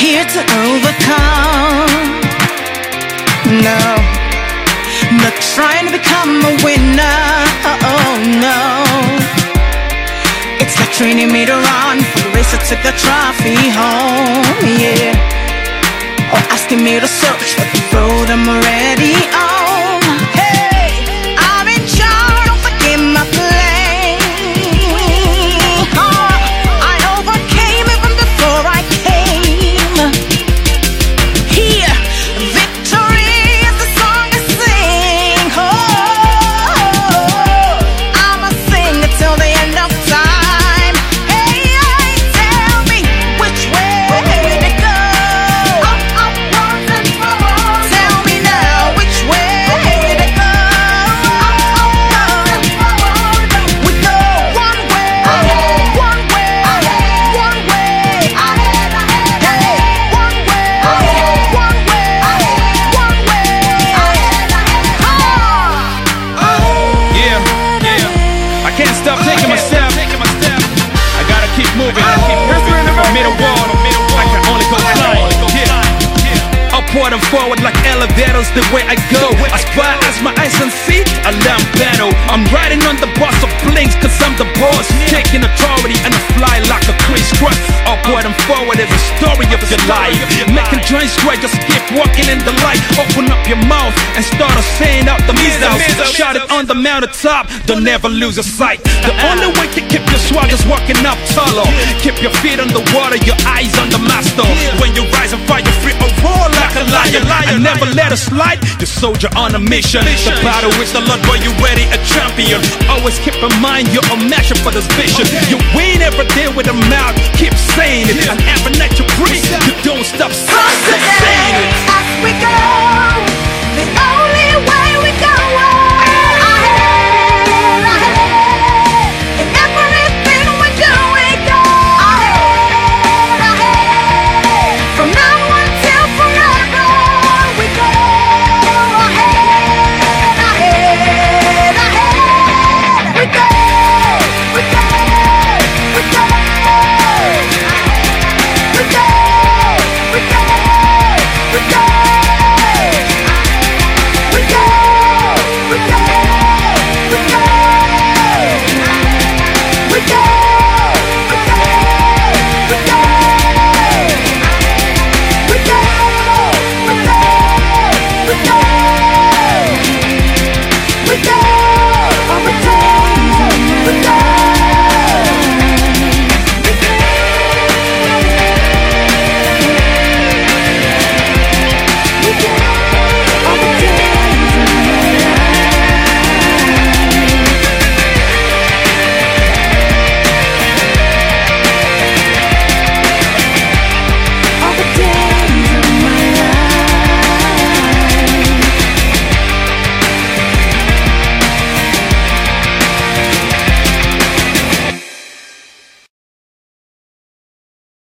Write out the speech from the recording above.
here to overcome. No, not trying to become a winner. Oh no, it's like training me to run for the race to take the trophy home. Yeah, or asking me to search for the road I'm already on. Hey, I'm in charge, don't forget my plane. I overcame even before I came. Here, victory is the song I sing. Oh, I'ma sing it till the end of time. Hey, tell me which way to go. Tell me now which way to go. We go one way, one way, one way. Hey, one way, one way, one way. Yeah, I can't stop taking my step. I gotta keep moving. From middle wall, I can only go flying. Yeah. Upward and forward like elevators, the way I go. As far as my eyes can see, I learn battle. I'm riding on the bus of blinks, cause I'm the boss. Taking authority and I fly like a crisscross. Upward and forward is the story of your life. Making joints straight, just keep walking in the light. Open up your mouth and start saying out the missiles. Shout it on the mountaintop, don't ever lose your sight. The only way to keep your swag is walking up taller. Keep your feet on the water, your eyes on the master. When you rise and fight, you're free or roar like a lion. I never let it slide, you soldier on a mission. The battle is the Lord, boy, you ready, a champion. Always keep in mind you're a measure for this vision. You win every day with a mouth, keep saying it. And every night you breathe, you don't stop saying it. As we go.